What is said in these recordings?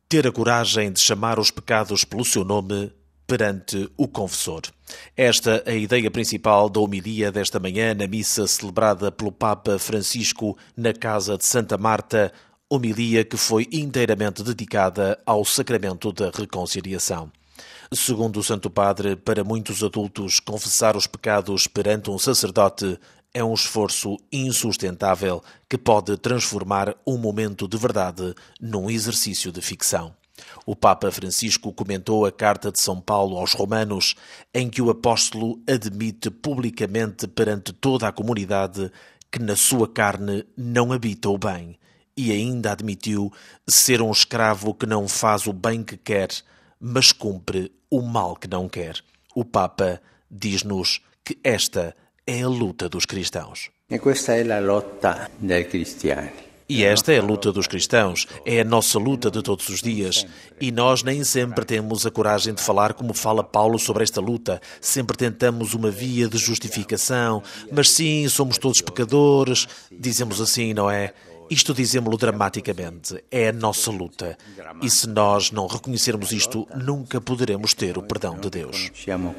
ter a coragem de chamar os pecados pelo seu nome perante o confessor. Esta é a ideia principal da homilia desta manhã na missa celebrada pelo Papa Francisco na Casa de Santa Marta, homilia que foi inteiramente dedicada ao sacramento da reconciliação. Segundo o Santo Padre, para muitos adultos, confessar os pecados perante um sacerdote é um esforço insustentável que pode transformar um momento de verdade num exercício de ficção. O Papa Francisco comentou a carta de São Paulo aos Romanos, em que o apóstolo admite publicamente perante toda a comunidade que na sua carne não habita o bem, e ainda admitiu ser um escravo que não faz o bem que quer, mas cumpre o mal que não quer. O Papa diz-nos que esta é a luta dos cristãos. E questa è la lotta dei cristiani. E esta é a luta dos cristãos, é a nossa luta de todos os dias. E nós nem sempre temos a coragem de falar como fala Paulo sobre esta luta. Sempre tentamos uma via de justificação, mas sim, somos todos pecadores, dizemos assim, não é? Isto dizemos-lo dramaticamente, é a nossa luta. E se nós não reconhecermos isto, nunca poderemos ter o perdão de Deus.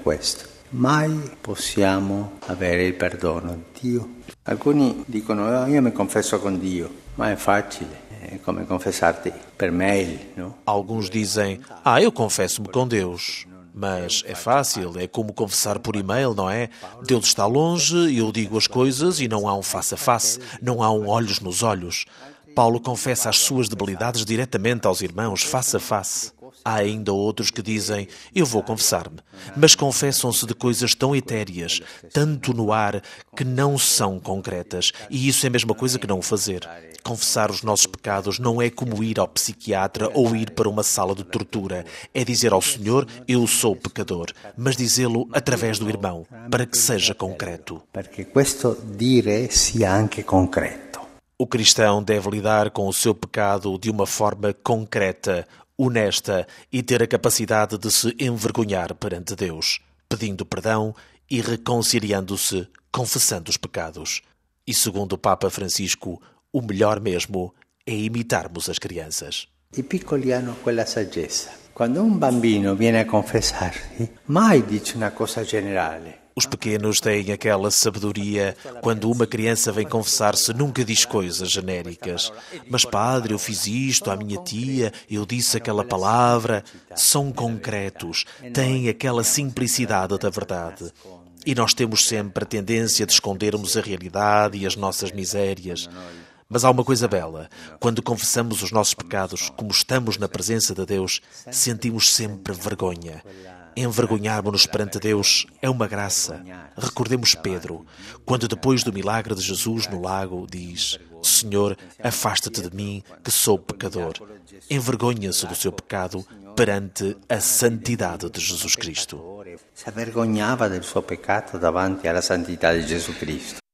Mai possiamo avere il perdono di Dio. Alcuni dicono, io mi confesso con Dio, ma è facile, è come confessarti per mail, no? Alguns dizem, eu confesso-me com Deus. Mas é fácil, é como confessar por e-mail, não é? Deus está longe, eu digo as coisas e não há um face a face, não há um olhos nos olhos. Paulo confessa as suas debilidades diretamente aos irmãos, face a face. Há ainda outros que dizem, eu vou confessar-me, mas confessam-se de coisas tão etéreas, tanto no ar, que não são concretas. E isso é a mesma coisa que não o fazer. Confessar os nossos pecados não é como ir ao psiquiatra ou ir para uma sala de tortura. É dizer ao Senhor, eu sou pecador, mas dizê-lo através do irmão, para que seja concreto. Perché questo dire sia anche concreto. O cristão deve lidar com o seu pecado de uma forma concreta, honesta e ter a capacidade de se envergonhar perante Deus, pedindo perdão e reconciliando-se, confessando os pecados. E segundo o Papa Francisco, o melhor mesmo é imitarmos as crianças. I piccoli hanno quella saggezza. Quando un bambino viene a confessarsi, mai dice una cosa generale. Os pequenos têm aquela sabedoria. Quando uma criança vem confessar-se, nunca diz coisas genéricas. Mas, padre, eu fiz isto à minha tia, eu disse aquela palavra. São concretos, têm aquela simplicidade da verdade. E nós temos sempre a tendência de escondermos a realidade e as nossas misérias. Mas há uma coisa bela. Quando confessamos os nossos pecados, como estamos na presença de Deus, sentimos sempre vergonha. Envergonharmos-nos perante Deus é uma graça. Recordemos Pedro, quando depois do milagre de Jesus no lago diz, Senhor, afasta-te de mim, que sou pecador. Envergonha-se do seu pecado perante a santidade de Jesus Cristo. Si vergognava del suo peccato davanti alla santità di Gesù Cristo.